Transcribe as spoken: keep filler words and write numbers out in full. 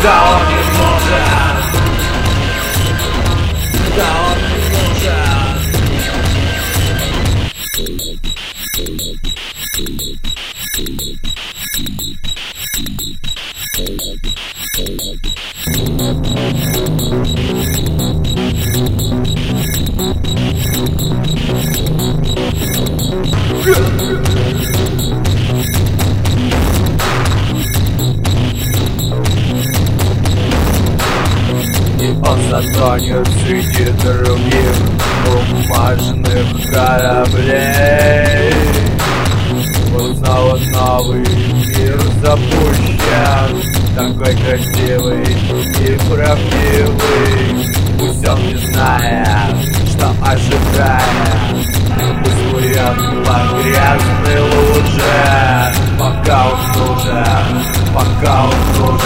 Да он не может, да он не может. И он затонет среди других бумажных кораблей. Вот снова новый мир запущен, такой красивый и правдивый. Пусть он не знает, что ожидает, пусть плывет по грязной луже, пока он нужен, пока он нужен.